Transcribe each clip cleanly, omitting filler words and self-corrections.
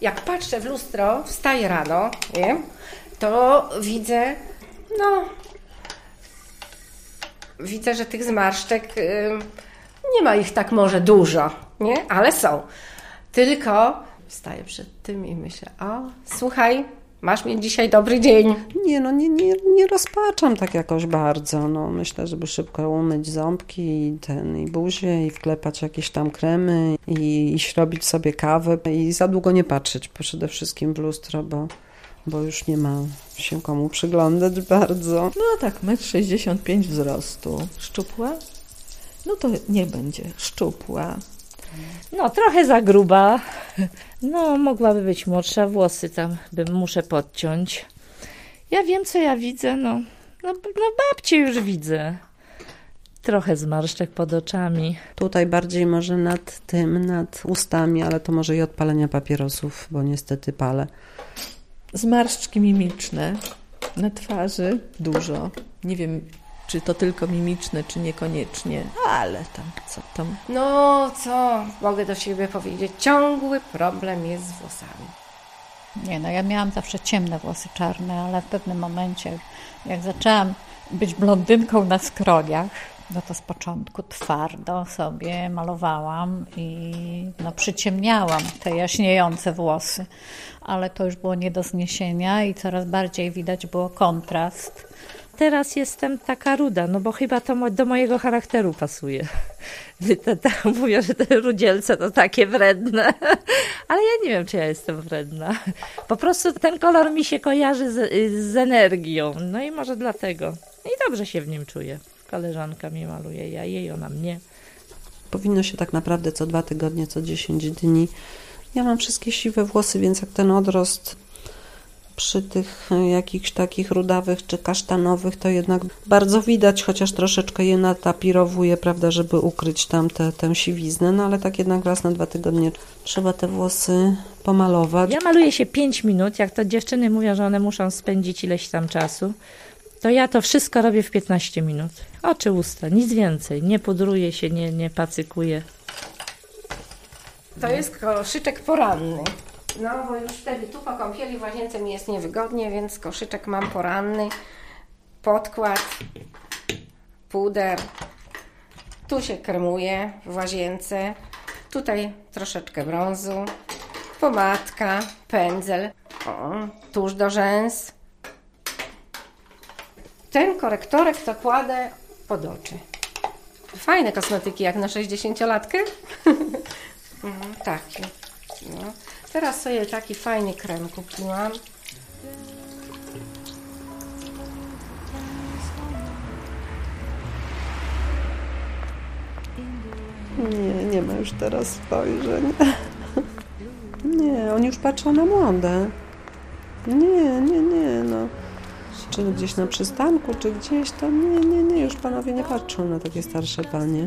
Jak patrzę w lustro, wstaję rano, nie? To widzę, że tych zmarszczek nie ma ich tak może dużo, nie? Ale są. Tylko staję przed tym i myślę, słuchaj, masz mieć dzisiaj dobry dzień. Nie rozpaczam tak jakoś bardzo. Myślę, żeby szybko umyć ząbki i buzię i wklepać jakieś tam kremy i iść robić sobie kawę i za długo nie patrzeć przede wszystkim w lustro, bo już nie ma się komu przyglądać bardzo. No tak, 1,65 m wzrostu. Szczupła? No to niech będzie szczupła. No, trochę za gruba. No, mogłaby być młodsza, włosy tam muszę podciąć. Ja wiem, co ja widzę, no babcię już widzę. Trochę zmarszczek pod oczami. Tutaj bardziej może nad ustami, ale to może i od palenia papierosów, bo niestety palę. Zmarszczki mimiczne na twarzy dużo. Nie wiem, czy to tylko mimiczne, czy niekoniecznie, ale tam, co tam. No, co mogę do siebie powiedzieć? Ciągły problem jest z włosami. Nie, ja miałam zawsze ciemne włosy czarne, ale w pewnym momencie, jak zaczęłam być blondynką na skroniach, no to z początku twardo sobie malowałam i przyciemniałam te jaśniejące włosy, ale to już było nie do zniesienia i coraz bardziej widać było kontrast. Teraz jestem taka ruda, bo chyba to do mojego charakteru pasuje. Mówię, że te rudzielce to takie wredne, ale ja nie wiem, czy ja jestem wredna. Po prostu ten kolor mi się kojarzy z energią, no i może dlatego. I dobrze się w nim czuję. Koleżanka mi maluje, ja jej, ona mnie. Powinno się tak naprawdę co 2 tygodnie, co 10 dni. Ja mam wszystkie siwe włosy, więc jak ten odrost przy tych jakichś takich rudawych czy kasztanowych, to jednak bardzo widać, chociaż troszeczkę je natapirowuję, prawda, żeby ukryć tam tę siwiznę, no ale tak jednak raz na 2 tygodnie trzeba te włosy pomalować. Ja maluję się 5 minut, jak to dziewczyny mówią, że one muszą spędzić ileś tam czasu, to ja to wszystko robię w 15 minut. Oczy, usta, nic więcej, nie pudruję się, nie pacykuję. To jest koszyczek poranny. No, bo już wtedy tu po kąpieli w łazience mi jest niewygodnie, więc koszyczek mam poranny, podkład, puder, tu się kremuje w łazience, tutaj troszeczkę brązu, pomadka, pędzel, tusz do rzęs. Ten korektorek to kładę pod oczy. Fajne kosmetyki jak na 60-latkę. Taki. No. Teraz sobie taki fajny krem kupiłam. Nie ma już teraz spojrzeń. Nie, oni już patrzą na młode. Nie, no. Czy gdzieś na przystanku, czy gdzieś tam. Nie, już panowie nie patrzą na takie starsze panie.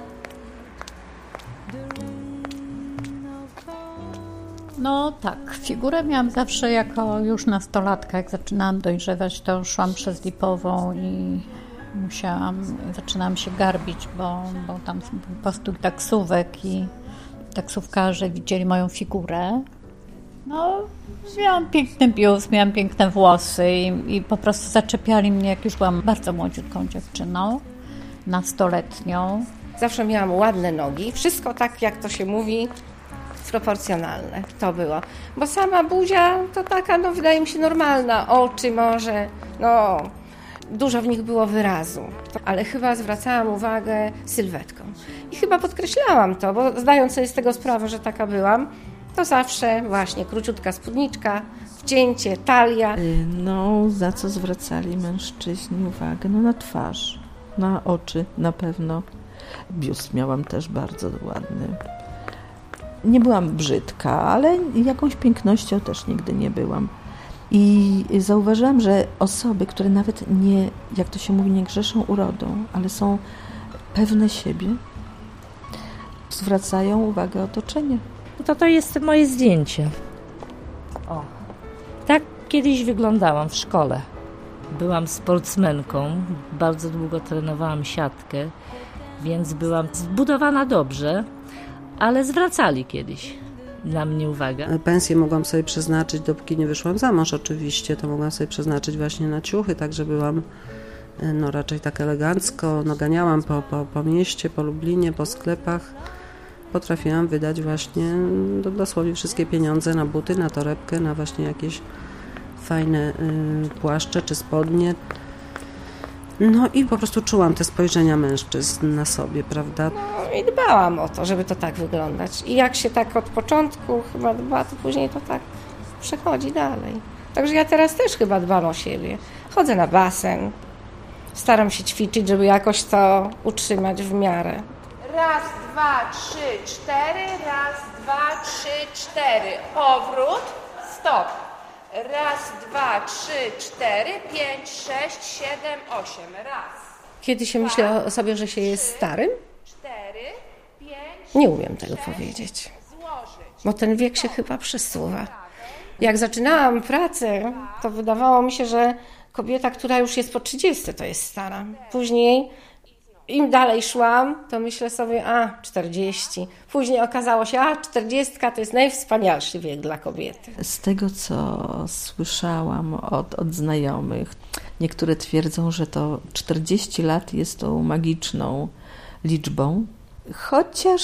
No tak, figurę miałam zawsze jako już nastolatka. Jak zaczynałam dojrzewać, to szłam przez Lipową i zaczynałam się garbić, bo tam był postój taksówek i taksówkarze widzieli moją figurę. No, miałam piękny biust, miałam piękne włosy i po prostu zaczepiali mnie, jak już byłam bardzo młodziutką dziewczyną, nastoletnią. Zawsze miałam ładne nogi, wszystko tak, jak to się mówi, proporcjonalne to było. Bo sama buzia to taka, wydaje mi się normalna, oczy może, dużo w nich było wyrazu. Ale chyba zwracałam uwagę sylwetką. I chyba podkreślałam to, bo zdając sobie z tego sprawę, że taka byłam, to zawsze właśnie króciutka spódniczka, wcięcie, talia. Za co zwracali mężczyźni uwagę? Na twarz, na oczy na pewno. Biust miałam też bardzo ładny. Nie byłam brzydka, ale jakąś pięknością też nigdy nie byłam. I zauważyłam, że osoby, które nawet nie, jak to się mówi, nie grzeszą urodą, ale są pewne siebie, zwracają uwagę otoczenia. To jest moje zdjęcie. O, tak kiedyś wyglądałam w szkole. Byłam sportsmenką, bardzo długo trenowałam siatkę, więc byłam zbudowana dobrze, ale zwracali kiedyś. na mnie uwagę. Pensję mogłam sobie przeznaczyć, dopóki nie wyszłam za mąż oczywiście, to mogłam sobie przeznaczyć właśnie na ciuchy, także byłam raczej tak elegancko, ganiałam po mieście, po Lublinie, po sklepach. Potrafiłam wydać właśnie dosłownie wszystkie pieniądze na buty, na torebkę, na właśnie jakieś fajne płaszcze czy spodnie. No i po prostu czułam te spojrzenia mężczyzn na sobie, prawda? No i dbałam o to, żeby to tak wyglądać. I jak się tak od początku chyba dba, to później to tak przechodzi dalej. Także ja teraz też chyba dbam o siebie. Chodzę na basen, staram się ćwiczyć, żeby jakoś to utrzymać w miarę. 1, 2, 3, 4, 1, 2, 3, 4, powrót, stop. 1, 2, 3, 4, 5, 6, 7, 8, raz. Kiedy się myśli o sobie, że się jest starym? 4, 5, Nie umiem tego powiedzieć, bo ten wiek się chyba przesuwa. Jak zaczynałam pracę, to wydawało mi się, że kobieta, która już jest po 30, to jest stara. Później im dalej szłam, to myślę sobie, 40. Później okazało się, 40 to jest najwspanialszy wiek dla kobiety. Z tego, co słyszałam od znajomych, niektóre twierdzą, że to 40 lat jest tą magiczną liczbą, chociaż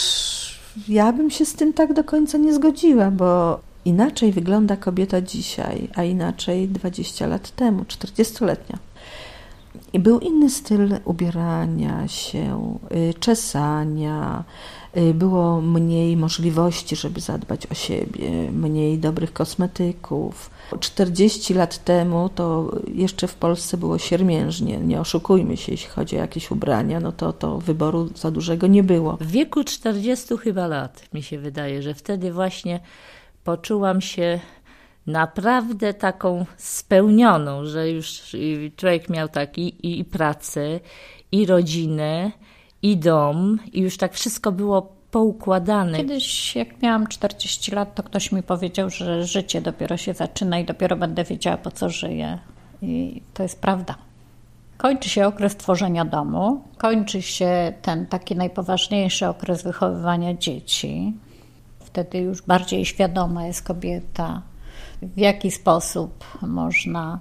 ja bym się z tym tak do końca nie zgodziła, bo inaczej wygląda kobieta dzisiaj, a inaczej 20 lat temu, 40-letnia. I był inny styl ubierania się, czesania, było mniej możliwości, żeby zadbać o siebie, mniej dobrych kosmetyków. 40 lat temu to jeszcze w Polsce było siermiężnie, nie oszukujmy się, jeśli chodzi o jakieś ubrania, no to wyboru za dużego nie było. W wieku 40 chyba lat mi się wydaje, że wtedy właśnie poczułam się naprawdę taką spełnioną, że już człowiek miał tak i pracę, i rodzinę, i dom, i już tak wszystko było poukładane. Kiedyś, jak miałam 40 lat, to ktoś mi powiedział, że życie dopiero się zaczyna i dopiero będę wiedziała, po co żyję. I to jest prawda. Kończy się okres tworzenia domu, kończy się ten taki najpoważniejszy okres wychowywania dzieci. Wtedy już bardziej świadoma jest kobieta, w jaki sposób można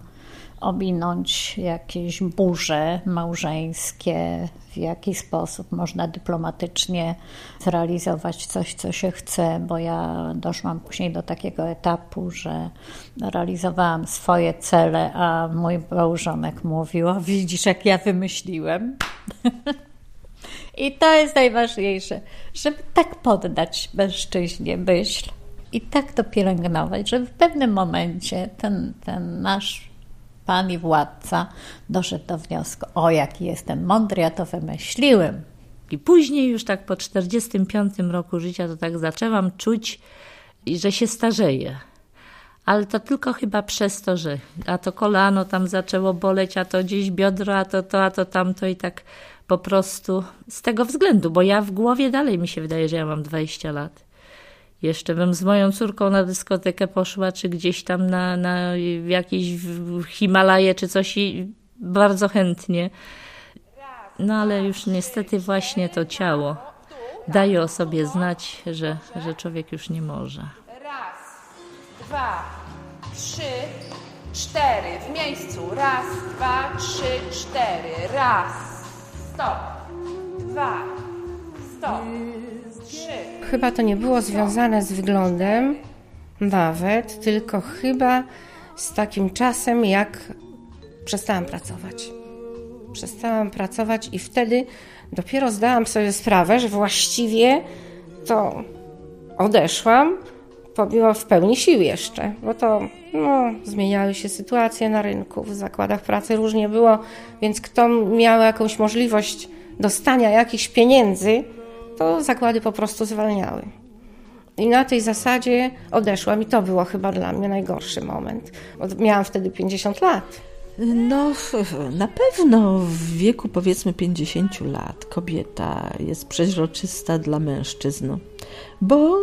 ominąć jakieś burze małżeńskie, w jaki sposób można dyplomatycznie zrealizować coś, co się chce, bo ja doszłam później do takiego etapu, że realizowałam swoje cele, a mój małżonek mówił, widzisz, jak ja wymyśliłem. I to jest najważniejsze, żeby tak poddać mężczyźnie myśl i tak to pielęgnować, żeby w pewnym momencie ten nasz pan i władca doszedł do wniosku, jaki jestem mądry, ja to wymyśliłem. I później już tak po 45 roku życia to tak zaczęłam czuć, że się starzeję. Ale to tylko chyba przez to, że a to kolano tam zaczęło boleć, a to gdzieś biodro, a to tamto i tak po prostu z tego względu, bo ja w głowie dalej mi się wydaje, że ja mam 20 lat. Jeszcze bym z moją córką na dyskotekę poszła, czy gdzieś tam na jakieś Himalaje, czy coś i bardzo chętnie. No ale już niestety właśnie to ciało daje o sobie znać, że człowiek już nie może. 1, 2, 3, 4, w miejscu. 1, 2, 3, 4, raz, stop, 2, stop, 3. Chyba to nie było związane z wyglądem nawet, tylko chyba z takim czasem, jak przestałam pracować. Przestałam pracować i wtedy dopiero zdałam sobie sprawę, że właściwie to odeszłam, pomimo w pełni sił jeszcze, bo to zmieniały się sytuacje na rynku, w zakładach pracy różnie było, więc kto miał jakąś możliwość dostania jakichś pieniędzy, to zakłady po prostu zwalniały. I na tej zasadzie odeszłam i to było chyba dla mnie najgorszy moment, bo miałam wtedy 50 lat. No, na pewno w wieku powiedzmy 50 lat kobieta jest przeźroczysta dla mężczyzn, bo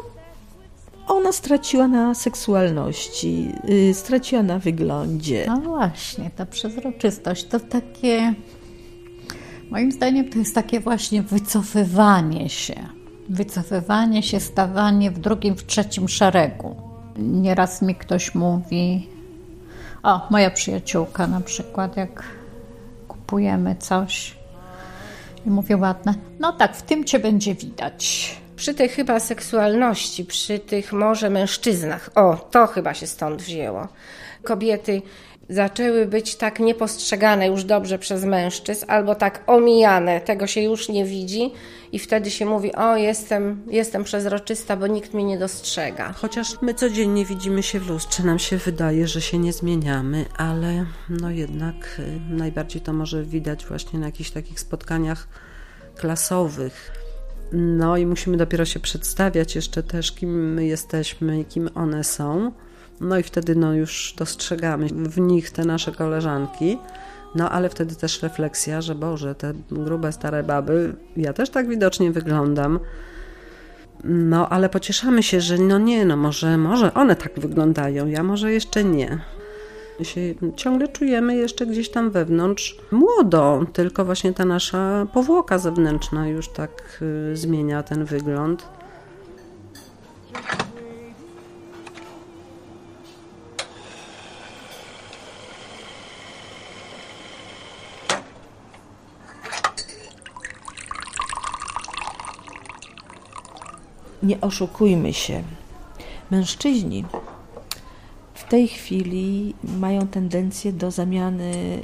ona straciła na seksualności, straciła na wyglądzie. No właśnie, ta przezroczystość to takie, moim zdaniem to jest takie właśnie wycofywanie się. Wycofywanie się, stawanie w drugim, w trzecim szeregu. Nieraz mi ktoś mówi, moja przyjaciółka na przykład, jak kupujemy coś i mówię ładne, no tak, w tym cię będzie widać. Przy tej chyba seksualności, przy tych może mężczyznach, to chyba się stąd wzięło. Kobiety zaczęły być tak niepostrzegane już dobrze przez mężczyzn, albo tak omijane, tego się już nie widzi i wtedy się mówi, jestem przezroczysta, bo nikt mnie nie dostrzega. Chociaż my codziennie widzimy się w lustrze, nam się wydaje, że się nie zmieniamy, ale no jednak najbardziej to może widać właśnie na jakichś takich spotkaniach klasowych. No i musimy dopiero się przedstawiać jeszcze też, kim my jesteśmy i kim one są. No i wtedy już dostrzegamy w nich te nasze koleżanki. No ale wtedy też refleksja, że Boże, te grube, stare baby, ja też tak widocznie wyglądam. No ale pocieszamy się, że może one tak wyglądają, ja może jeszcze nie. My się ciągle czujemy jeszcze gdzieś tam wewnątrz młodo, tylko właśnie ta nasza powłoka zewnętrzna już tak zmienia ten wygląd. Nie oszukujmy się. Mężczyźni w tej chwili mają tendencję do zamiany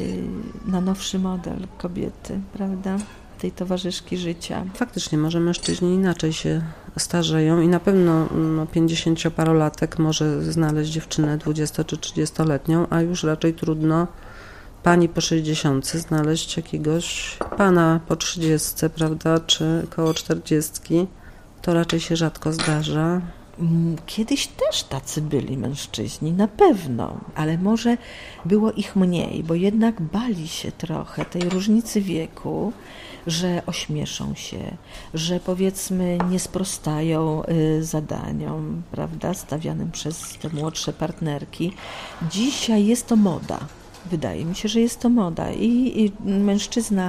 na nowszy model kobiety, prawda? Tej towarzyszki życia. Faktycznie, może mężczyźni inaczej się starzeją i na pewno 50-parolatek może znaleźć dziewczynę 20- czy 30-letnią, a już raczej trudno pani po 60 znaleźć jakiegoś pana po 30, prawda, czy koło 40. To raczej się rzadko zdarza. Kiedyś też tacy byli mężczyźni, na pewno, ale może było ich mniej, bo jednak bali się trochę tej różnicy wieku, że ośmieszą się, że powiedzmy nie sprostają zadaniom, prawda, stawianym przez te młodsze partnerki. Dzisiaj jest to moda. Wydaje mi się, że jest to moda i mężczyzna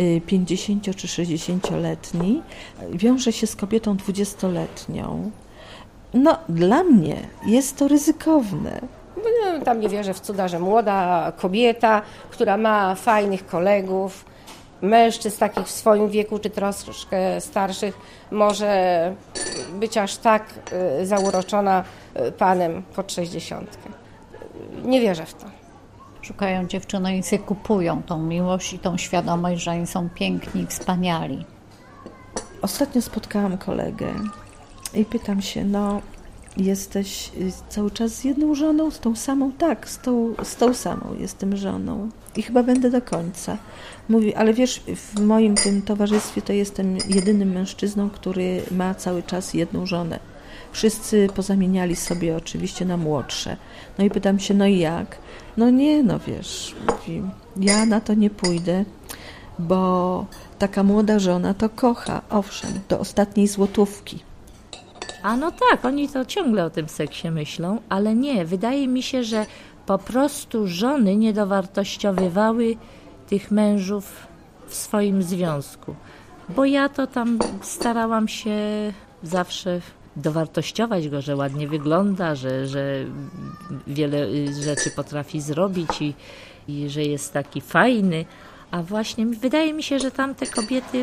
50 czy 60-letni wiąże się z kobietą 20-letnią. No, dla mnie jest to ryzykowne. Tam nie wierzę w cuda, że młoda kobieta, która ma fajnych kolegów, mężczyzn takich w swoim wieku, czy troszkę starszych, może być aż tak zauroczona panem pod 60. Nie wierzę w to. Szukają dziewczyny i sobie kupują tą miłość i tą świadomość, że oni są piękni i wspaniali. Ostatnio spotkałam kolegę i pytam się, jesteś cały czas z jedną żoną, z tą samą? Tak, z tą samą jestem żoną i chyba będę do końca. Mówi, ale wiesz, w moim tym towarzystwie to jestem jedynym mężczyzną, który ma cały czas jedną żonę. Wszyscy pozamieniali sobie oczywiście na młodsze. No i pytam się, i jak? Wiesz, mówi, ja na to nie pójdę, bo taka młoda żona to kocha, owszem, do ostatniej złotówki. A no tak, oni to ciągle o tym seksie myślą, ale nie, wydaje mi się, że po prostu żony nie dowartościowywały tych mężów w swoim związku. Bo ja to tam starałam się zawsze dowartościować go, że ładnie wygląda, że wiele rzeczy potrafi zrobić i że jest taki fajny. A właśnie wydaje mi się, że tamte kobiety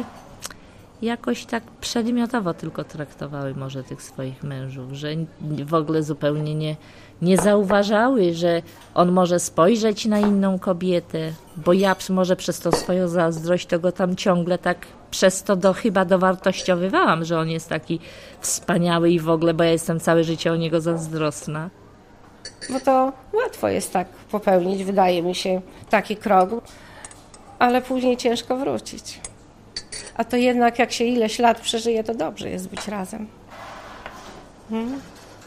jakoś tak przedmiotowo tylko traktowały może tych swoich mężów, że w ogóle zupełnie nie zauważały, że on może spojrzeć na inną kobietę, bo ja może przez to swoją zazdrość to go tam ciągle tak przez to chyba dowartościowywałam, że on jest taki wspaniały i w ogóle, bo ja jestem całe życie o niego zazdrosna. Bo to łatwo jest tak popełnić, wydaje mi się, taki krok, ale później ciężko wrócić. A to jednak jak się ileś lat przeżyje, to dobrze jest być razem. I'm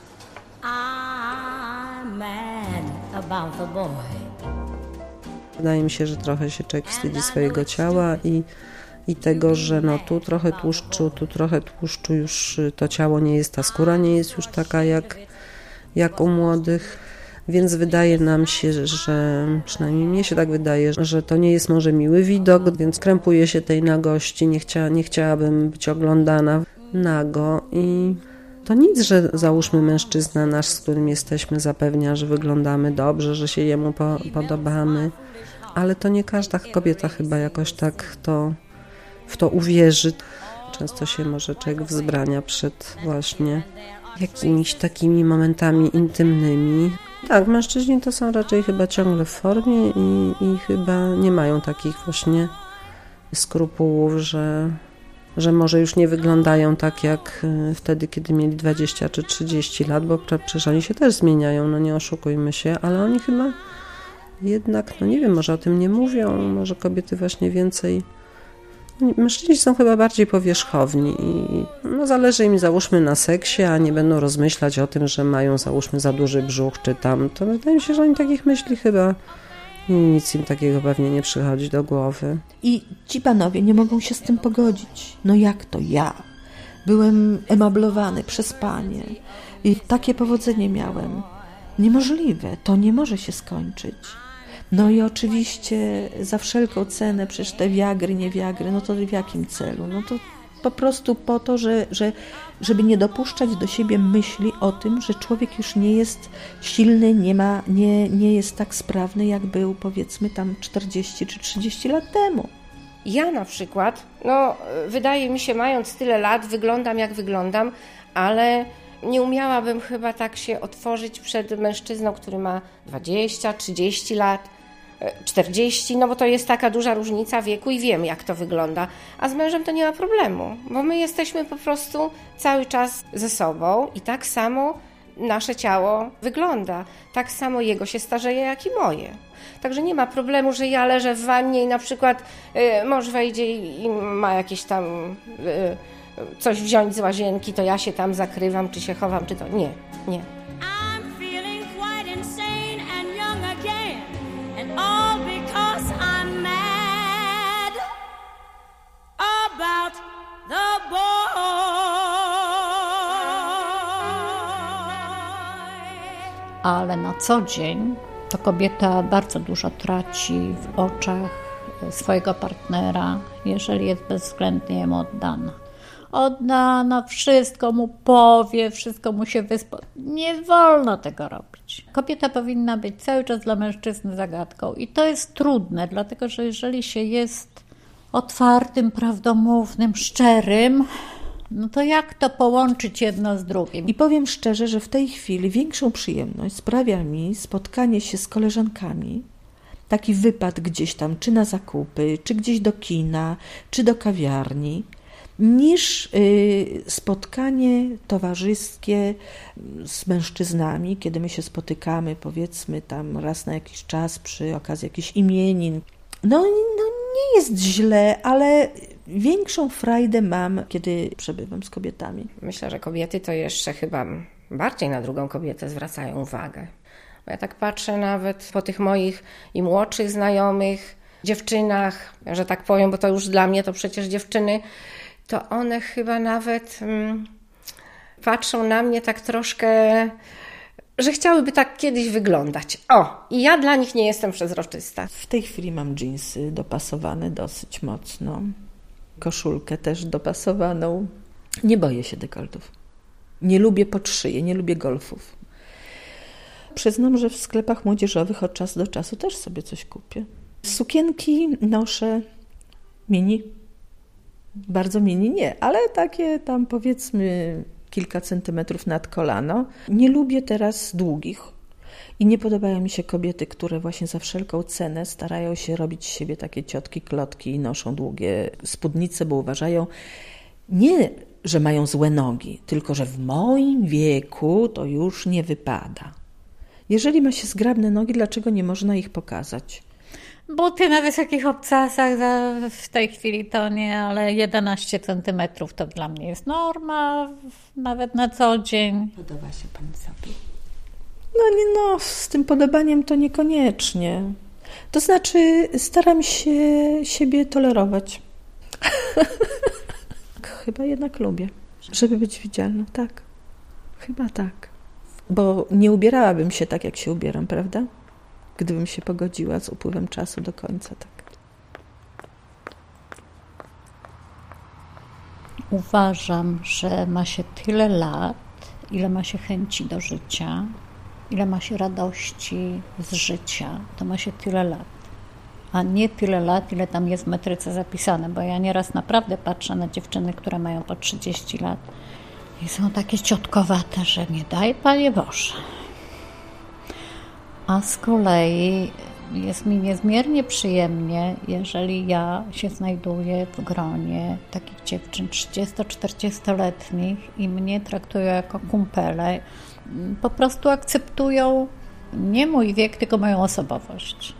mad about the boy. Wydaje mi się, że trochę się człowiek wstydzi swojego ciała i tego, że tu trochę tłuszczu, już to ciało nie jest, ta skóra nie jest już taka jak u młodych. Więc wydaje nam się, że przynajmniej mnie się tak wydaje, że to nie jest może miły widok, więc krępuje się tej nagości, nie chciałabym być oglądana. nago i to nic, że załóżmy mężczyzna nasz, z którym jesteśmy, zapewnia, że wyglądamy dobrze, że się jemu podobamy, ale to nie każda kobieta chyba jakoś tak w to uwierzy. Często się może człowiek wzbrania przed właśnie jakimiś takimi momentami intymnymi. Tak, mężczyźni to są raczej chyba ciągle w formie i chyba nie mają takich właśnie skrupułów, że może już nie wyglądają tak jak wtedy, kiedy mieli 20 czy 30 lat, bo przecież oni się też zmieniają, no nie oszukujmy się, ale oni chyba jednak, no nie wiem, może o tym nie mówią, może kobiety właśnie więcej. Mężczyźni są chyba bardziej powierzchowni i no zależy im, załóżmy, na seksie, a nie będą rozmyślać o tym, że mają, załóżmy, za duży brzuch czy tam. To wydaje mi się, że oni takich myśli chyba, nic im takiego pewnie nie przychodzi do głowy. I ci panowie nie mogą się z tym pogodzić. No jak to ja? Byłem emablowany przez panie i takie powodzenie miałem. Niemożliwe, to nie może się skończyć. No i oczywiście za wszelką cenę, przecież te wiagry, nie wiagry, no to w jakim celu? No to po prostu po to, żeby nie dopuszczać do siebie myśli o tym, że człowiek już nie jest silny, nie jest tak sprawny, jak był, powiedzmy, tam 40 czy 30 lat temu. Ja na przykład, no wydaje mi się, mając tyle lat, wyglądam jak wyglądam, ale nie umiałabym chyba tak się otworzyć przed mężczyzną, który ma 20, 30 lat, 40, no bo to jest taka duża różnica wieku i wiem, jak to wygląda. A z mężem to nie ma problemu, bo my jesteśmy po prostu cały czas ze sobą i tak samo nasze ciało wygląda. Tak samo jego się starzeje, jak i moje. Także nie ma problemu, że ja leżę w wannie i na przykład mąż wejdzie i ma jakieś tam coś wziąć z łazienki, to ja się tam zakrywam, czy się chowam, czy to... Nie. Ale na co dzień to kobieta bardzo dużo traci w oczach swojego partnera, jeżeli jest bezwzględnie jemu oddana. Oddana, wszystko mu powie, wszystko mu się Nie wolno tego robić. Kobieta powinna być cały czas dla mężczyzny zagadką i to jest trudne, dlatego że jeżeli się jest otwartym, prawdomównym, szczerym, no to jak to połączyć jedno z drugim? I powiem szczerze, że w tej chwili większą przyjemność sprawia mi spotkanie się z koleżankami, taki wypad gdzieś tam, czy na zakupy, czy gdzieś do kina, czy do kawiarni, niż spotkanie towarzyskie z mężczyznami, kiedy my się spotykamy, powiedzmy tam raz na jakiś czas przy okazji jakichś imienin. No nie jest źle, ale większą frajdę mam, kiedy przebywam z kobietami. Myślę, że kobiety to jeszcze chyba bardziej na drugą kobietę zwracają uwagę. Bo ja tak patrzę nawet po tych moich i młodszych znajomych, dziewczynach, że tak powiem, bo to już dla mnie to przecież dziewczyny, to one chyba nawet patrzą na mnie tak troszkę, że chciałyby tak kiedyś wyglądać. I ja dla nich nie jestem przezroczysta. W tej chwili mam dżinsy dopasowane dosyć mocno. Koszulkę też dopasowaną. Nie boję się dekoltów. Nie lubię pod szyję, nie lubię golfów. Przyznam, że w sklepach młodzieżowych od czasu do czasu też sobie coś kupię. Sukienki noszę mini. Bardzo mini nie, ale takie tam powiedzmy kilka centymetrów nad kolano. Nie lubię teraz długich i nie podobają mi się kobiety, które właśnie za wszelką cenę starają się robić z siebie takie ciotki, klotki i noszą długie spódnice, bo uważają nie, że mają złe nogi, tylko że w moim wieku to już nie wypada. Jeżeli ma się zgrabne nogi, dlaczego nie można ich pokazać? Buty na wysokich obcasach w tej chwili to nie, ale 11 centymetrów to dla mnie jest norma, nawet na co dzień. Podoba się pani sobie? No, z tym podobaniem to niekoniecznie. To znaczy staram się siebie tolerować. Chyba jednak lubię, żeby być widzialną, tak. Chyba tak. Bo nie ubierałabym się tak, jak się ubieram, prawda? Gdybym się pogodziła z upływem czasu do końca, tak. Uważam, że ma się tyle lat, ile ma się chęci do życia, ile ma się radości z życia, to ma się tyle lat. A nie tyle lat, ile tam jest w metryce zapisane, bo ja nieraz naprawdę patrzę na dziewczyny, które mają po 30 lat i są takie ciotkowate, że nie daj Panie Boże. A z kolei jest mi niezmiernie przyjemnie, jeżeli ja się znajduję w gronie takich dziewczyn 30-40-letnich i mnie traktują jako kumpele. Po prostu akceptują nie mój wiek, tylko moją osobowość.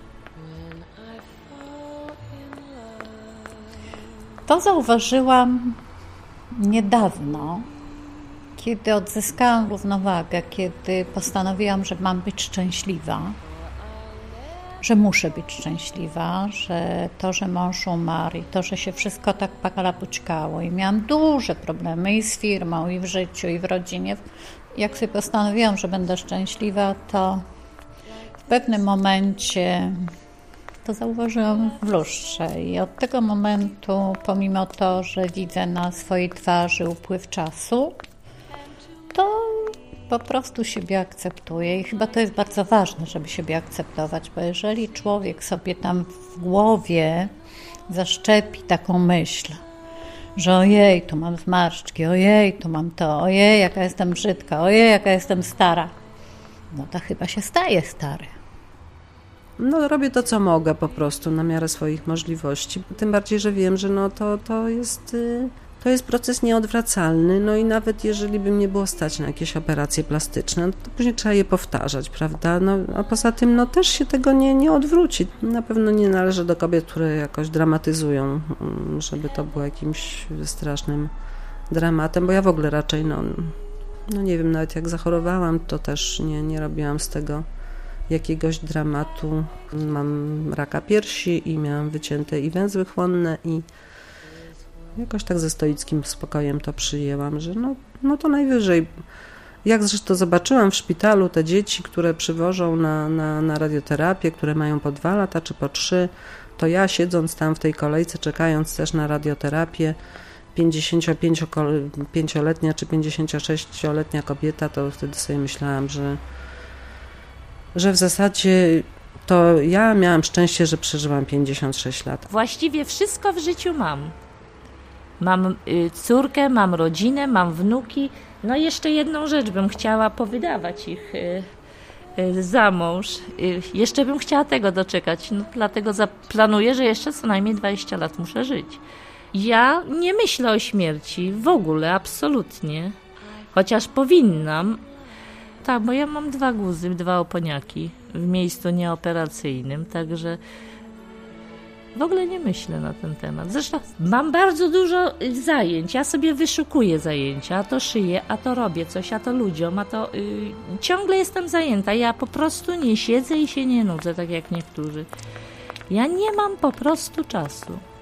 To zauważyłam niedawno, kiedy odzyskałam równowagę, kiedy postanowiłam, że mam być szczęśliwa, że muszę być szczęśliwa, że to, że mąż umarł i to, że się wszystko tak pakalapućkało i miałam duże problemy i z firmą, i w życiu, i w rodzinie. Jak sobie postanowiłam, że będę szczęśliwa, to w pewnym momencie to zauważyłam w lustrze i od tego momentu, pomimo to, że widzę na swojej twarzy upływ czasu, to po prostu siebie akceptuję i chyba to jest bardzo ważne, żeby siebie akceptować, bo jeżeli człowiek sobie tam w głowie zaszczepi taką myśl, że ojej, tu mam zmarszczki, ojej, tu mam to, ojej, jaka jestem brzydka, ojej, jaka jestem stara, no to chyba się staje stary. No robię to, co mogę po prostu na miarę swoich możliwości. Tym bardziej, że wiem, że no to jest proces nieodwracalny, no i nawet jeżeli by mnie było stać na jakieś operacje plastyczne, to później trzeba je powtarzać, prawda? No, a poza tym no też się tego nie odwróci. Na pewno nie należy do kobiet, które jakoś dramatyzują, żeby to było jakimś strasznym dramatem, bo ja w ogóle raczej, no nie wiem, nawet jak zachorowałam, to też nie robiłam z tego jakiegoś dramatu. Mam raka piersi i miałam wycięte i węzły chłonne i jakoś tak ze stoickim spokojem to przyjęłam, że no to najwyżej. Jak zresztą zobaczyłam w szpitalu te dzieci, które przywożą na radioterapię, które mają po 2 lata czy po 3, to ja siedząc tam w tej kolejce, czekając też na radioterapię, 55-letnia czy 56-letnia kobieta, to wtedy sobie myślałam, że w zasadzie to ja miałam szczęście, że przeżyłam 56 lat. Właściwie wszystko w życiu mam. Mam córkę, mam rodzinę, mam wnuki. No jeszcze jedną rzecz bym chciała powydawać ich za mąż. Jeszcze bym chciała tego doczekać. No, dlatego planuję, że jeszcze co najmniej 20 lat muszę żyć. Ja nie myślę o śmierci w ogóle, absolutnie. Chociaż powinnam. Tak, bo ja mam 2 guzy, 2 oponiaki w miejscu nieoperacyjnym, także w ogóle nie myślę na ten temat. Zresztą mam bardzo dużo zajęć, ja sobie wyszukuję zajęcia, a to szyję, a to robię coś, a to ludziom, a to ciągle jestem zajęta. Ja po prostu nie siedzę i się nie nudzę, tak jak niektórzy. Ja nie mam po prostu czasu.